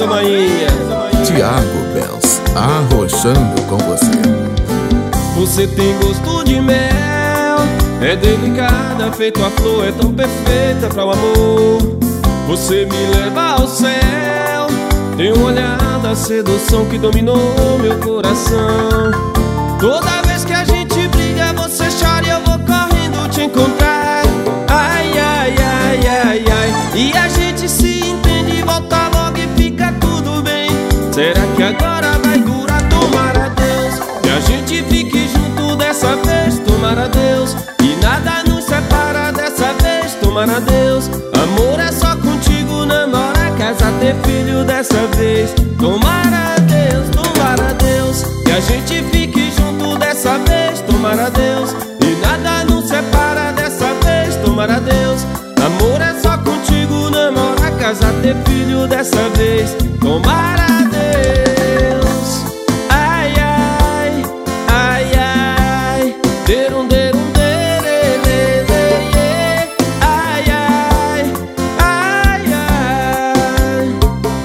Beleza, maninha? Thiago Benz, arrochando com você. Você tem gosto de mel, é delicada, feito a flor, é tão perfeita para o amor. Você me leva ao céu, tem um olhar da sedução que dominou meu coração. Toda vez que a gente briga, você chora e eu vou correndo te encontrar. Ai, ai, ai, ai, ai. E a gente se entende, volta logo e fica tudo bem. Será que agora vai durar? Tomara a Deus que a gente fique junto dessa vez. Tomara a Deus e nada nos separa dessa vez. Tomara a Deus, amor é só contigo, namora, casa, ter filho dessa vez. Tomara a Deus que a gente fique junto dessa vez. Tomara a Deus e nada nos separa dessa vez. Tomara a Deus, amor é só contigo, namora, casa, ter filho dessa vez. Tomara a Deus. Ai, ai, ai, ai. Derum, derum, dererê, derê. Ai, ai, ai, ai.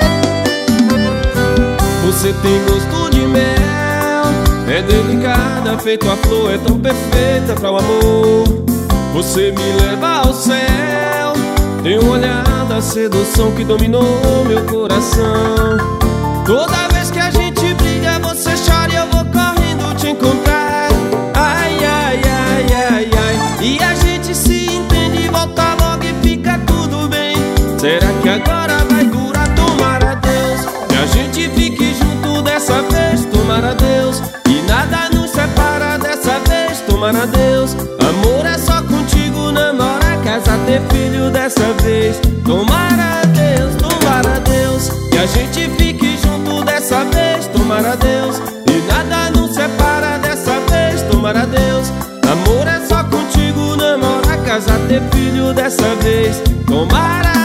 Você tem gosto de mel, é delicada, feito a flor, é tão perfeita para o amor. Você me leva ao céu, tem um olhar da sedução que dominou meu coração. Toda vez que a gente briga, você chora e eu vou correndo te encontrar. Ai, ai, ai, ai, ai. E a gente se entende, volta logo e fica tudo bem. Será que agora vai durar? Tomara a Deus que a gente fique junto dessa vez. Tomara a Deus e nada nos separa dessa vez. Tomara a Deus, amor é só contigo, namora, casa, ter filho dessa vez. Tomara a Deus que a gente fique junto dessa vez. Tomara a Deus e nada nos separa dessa vez. Tomara a Deus, amor é só contigo, namora, casa, ter filho dessa vez. Tomara